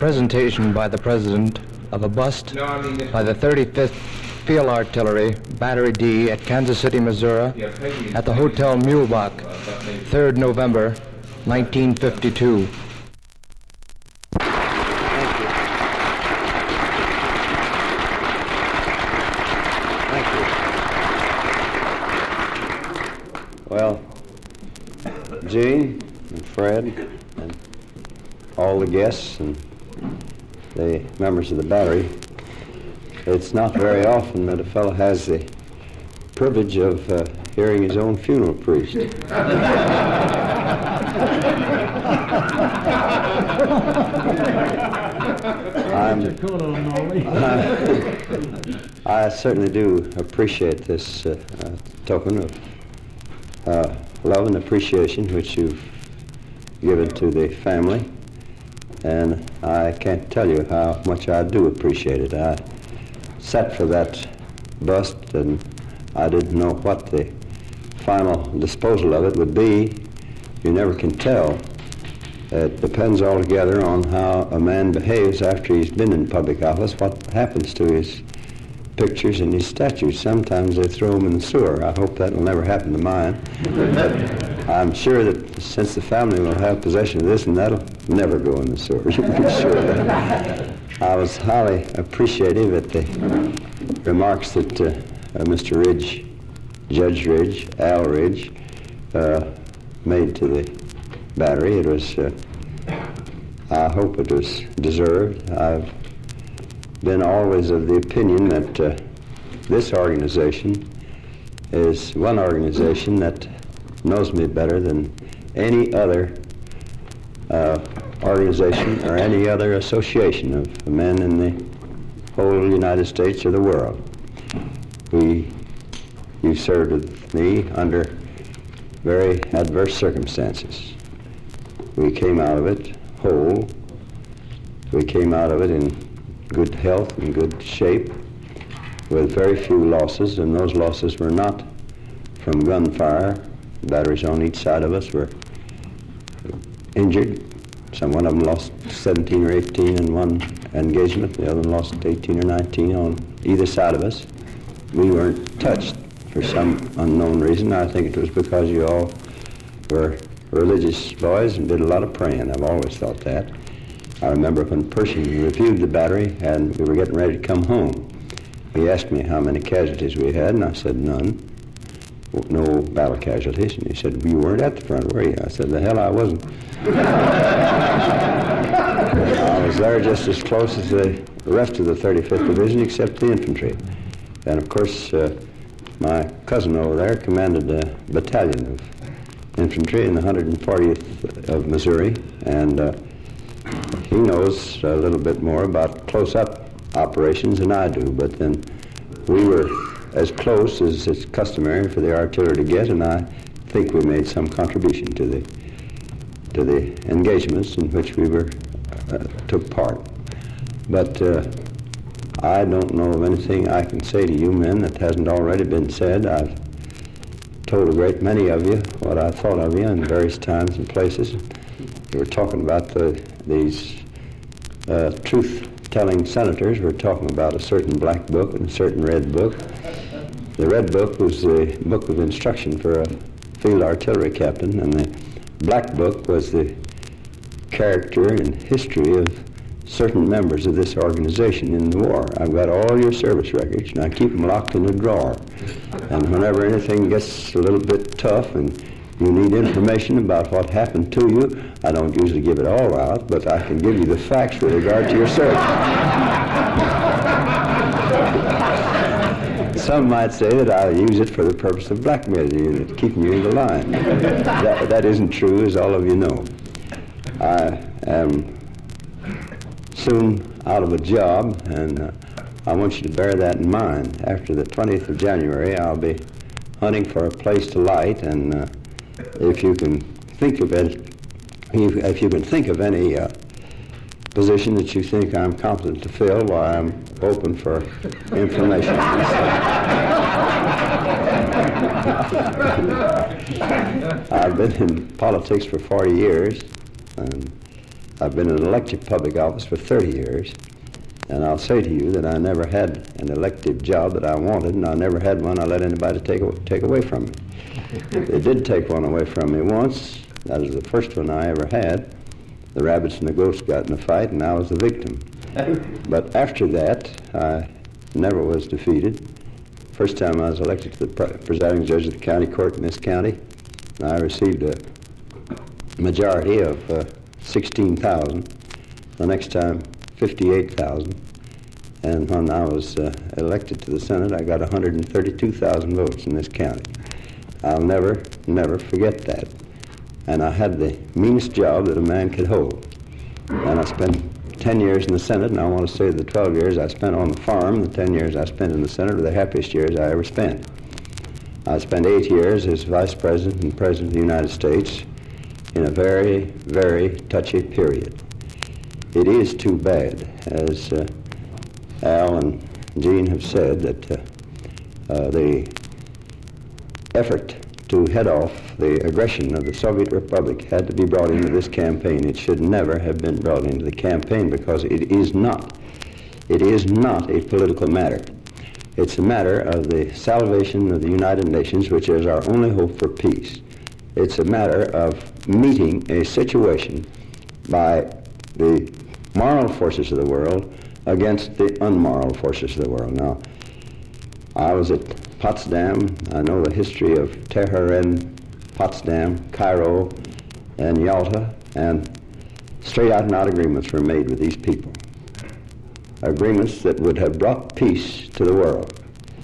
presentation by the President of a bust by the 35th Field Artillery, Battery D at Kansas City, Missouri, at the Hotel Muehlbach, 3rd November, 1952. Well, Gene and Fred and all the guests and the members of the Battery, it's not very often that a fellow has the privilege of hearing his own funeral preached. I certainly do appreciate this token of love and appreciation which you've given to the family, and I can't tell you how much I do appreciate it. I sat for that bust, and I didn't know what the final disposal of it would be. You never can tell. It depends altogether on how a man behaves after he's been in public office, what happens to his pictures and his statues. Sometimes they throw them in the sewer. I hope that will never happen to mine. But I'm sure that since the family will have possession of this, and that'll never go in the sewer, you can be sure of that. I was highly appreciative at the remarks that Mr. Ridge, Judge Ridge, Al Ridge, made to the Battery. It was, I hope it was deserved. I've been always of the opinion that this organization is one organization that knows me better than any other organization or any other association of men in the whole United States or the world. You served with me under very adverse circumstances. We came out of it whole. We came out of it in good health and good shape with very few losses, and those losses were not from gunfire. Batteries on each side of us were injured. One of them lost 17 or 18 in one engagement. The other one lost 18 or 19 on either side of us. We weren't touched for some unknown reason. I think it was because you all were religious boys and did a lot of praying. I've always thought that. I remember when Pershing reviewed the Battery and we were getting ready to come home, he asked me how many casualties we had, and I said none. No battle casualties. And he said, "You weren't at the front, were you?" I said, "The hell I wasn't." I was there just as close as the rest of the 35th Division except the infantry. And of course, my cousin over there commanded a battalion of infantry in the 140th of Missouri, and he knows a little bit more about close-up operations than I do, but then we were as close as it's customary for the artillery to get, and I think we made some contribution to the engagements in which we took part. But I don't know of anything I can say to you men that hasn't already been said. I've told a great many of you what I thought of you in various times and places. You were talking about these truth-telling senators. We're talking about a certain black book and a certain red book. The red book was the book of instruction for a field artillery captain, and the black book was the character and history of certain members of this organization in the war. I've got all your service records, and I keep them locked in a drawer. And whenever anything gets a little bit tough and you need information about what happened to you, I don't usually give it all out, but I can give you the facts with regard to your service. Some might say that I'll use it for the purpose of blackmailing you, keeping you in the line. That isn't true, as all of you know. I am soon out of a job, and I want you to bear that in mind. After the 20th of January, I'll be hunting for a place to light, and if you can think of it, if you can think of any position that you think I'm competent to fill, why, I'm open for information. I've been in politics for 40 years, and I've been in an elected public office for 30 years, and I'll say to you that I never had an elective job that I wanted, and I never had one I let anybody take away from me. They did take one away from me once. That was the first one I ever had. The rabbits and the ghosts got in a fight, and I was the victim. But after that, I never was defeated. First time I was elected to the presiding judge of the county court in this county, I received a majority of 16,000. The next time, 58,000. And when I was elected to the Senate, I got 132,000 votes in this county. I'll never forget that. And I had the meanest job that a man could hold. And I spent 10 years in the Senate, and I want to say the 12 years I spent on the farm, the 10 years I spent in the Senate are the happiest years I ever spent. I spent 8 years as Vice President and President of the United States in a very, very touchy period. It is too bad, as Al and Gene have said, that the effort to head off the aggression of the Soviet Republic had to be brought into this campaign. It should never have been brought into the campaign because it is not a political matter. It's a matter of the salvation of the United Nations, which is our only hope for peace. It's a matter of meeting a situation by the moral forces of the world against the unmoral forces of the world. Now, I was at Potsdam. I know the history of Tehran, Potsdam, Cairo, and Yalta, and straight out and out agreements were made with these people. Agreements that would have brought peace to the world.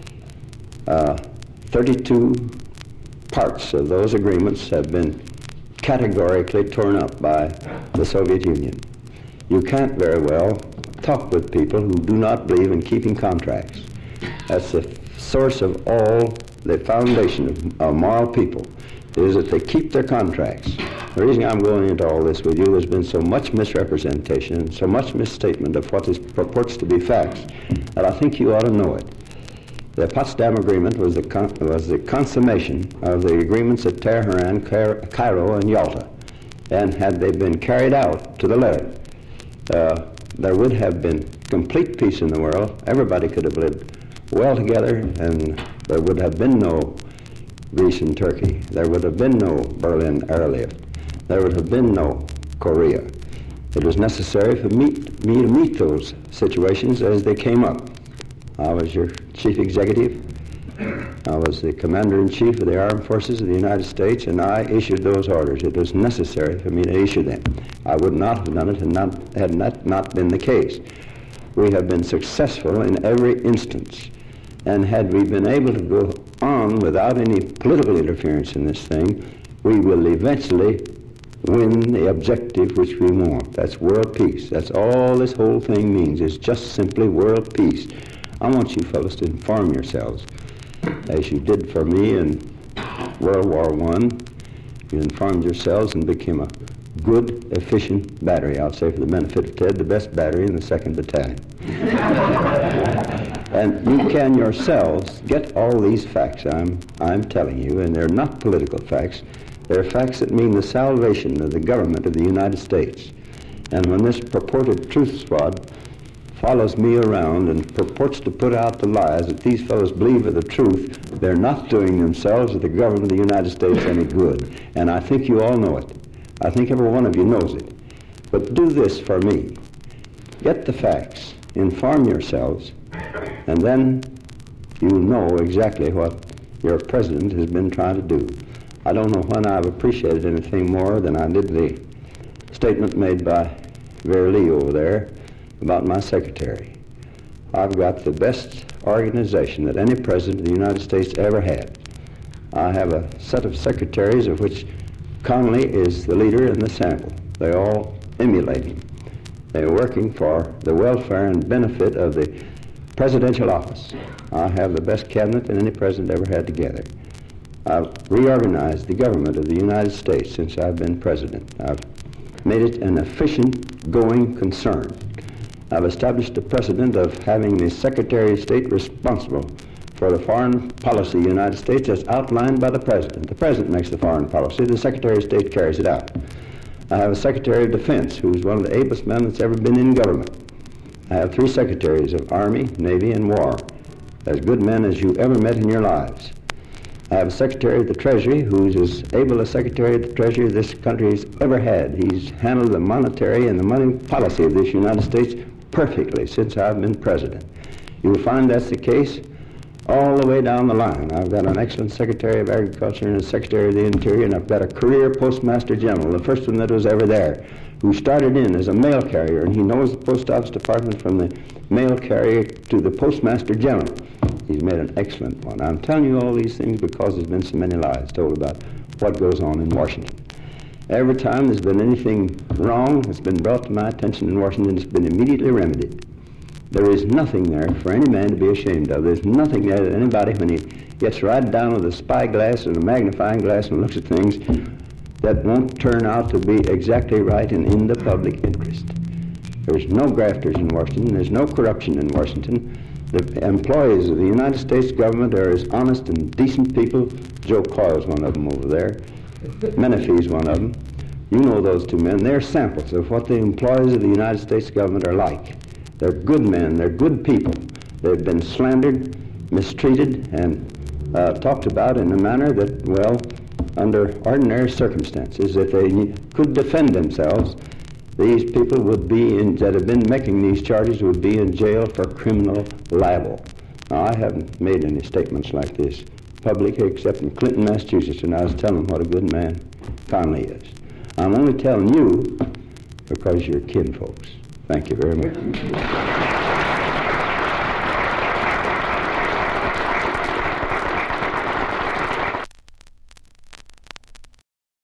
32 parts of those agreements have been categorically torn up by the Soviet Union. You can't very well talk with people who do not believe in keeping contracts. That's the source of all, the foundation of moral people, is that they keep their contracts. The reason I'm going into all this with you, there's been so much misrepresentation and so much misstatement of what purports to be facts that I think you ought to know it. The Potsdam Agreement was the consummation of the agreements at Tehran, Cairo, and Yalta. And had they been carried out to the letter, there would have been complete peace in the world. Everybody could have lived well together, and there would have been no Greece and Turkey. There would have been no Berlin airlift. There would have been no Korea. It was necessary for me to meet those situations as they came up. I was your chief executive. I was the commander-in-chief of the armed forces of the United States, and I issued those orders. It was necessary for me to issue them. I would not have done it had that not been the case. We have been successful in every instance. And had we been able to go on without any political interference in this thing, we will eventually win the objective which we want. That's world peace. That's all this whole thing means. It's just simply world peace. I want you fellows to inform yourselves, as you did for me in World War I. You informed yourselves and became a good, efficient battery. I'll say for the benefit of Ted, the best battery in the 2nd Battalion. And you can yourselves get all these facts I'm telling you, and they're not political facts. They're facts that mean the salvation of the government of the United States. And when this purported truth squad follows me around and purports to put out the lies that these fellows believe are the truth, they're not doing themselves or the government of the United States any good. And I think you all know it. I think every one of you knows it. But do this for me. Get the facts. Inform yourselves. And then you'll know exactly what your president has been trying to do. I don't know when I've appreciated anything more than I did the statement made by Vera Lee over there about my secretary. I've got the best organization that any president of the United States ever had. I have a set of secretaries of which Connally is the leader and the sample. They all emulate him. They're working for the welfare and benefit of the presidential office. I have the best cabinet that any president ever had together. I've reorganized the government of the United States since I've been president. I've made it an efficient going concern. I've established a precedent of having the Secretary of State responsible for the foreign policy of the United States as outlined by the President. The President makes the foreign policy. The Secretary of State carries it out. I have a Secretary of Defense who's one of the ablest men that's ever been in government. I have 3 secretaries of Army, Navy, and War, as good men as you ever met in your lives. I have a Secretary of the Treasury who's as able a Secretary of the Treasury this country has ever had. He's handled the monetary and the money policy of this United States perfectly since I've been president. You'll find that's the case all the way down the line. I've got an excellent Secretary of Agriculture and a Secretary of the Interior, and I've got a career Postmaster General, the first one that was ever there, who started in as a mail carrier, and he knows the Post Office Department from the mail carrier to the Postmaster General. He's made an excellent one. I'm telling you all these things because there's been so many lies told about what goes on in Washington. Every time there's been anything wrong that's been brought to my attention in Washington, it's been immediately remedied. There is nothing there for any man to be ashamed of. There's nothing there that anybody, when he gets right down with a spyglass and a magnifying glass and looks at things, that won't turn out to be exactly right and in the public interest. There's no grafters in Washington. There's no corruption in Washington. The employees of the United States government are as honest and decent people. Joe Coyle's one of them over there. Menifee's one of them. You know those 2 men. They're samples of what the employees of the United States government are like. They're good men. They're good people. They've been slandered, mistreated, and talked about in a manner that, well, under ordinary circumstances, if they could defend themselves, these people would be that have been making these charges would be in jail for criminal libel. Now, I haven't made any statements like this public except in Clinton, Massachusetts, and I was telling them what a good man Conley is. I'm only telling you because you're kinfolks. Thank you very much.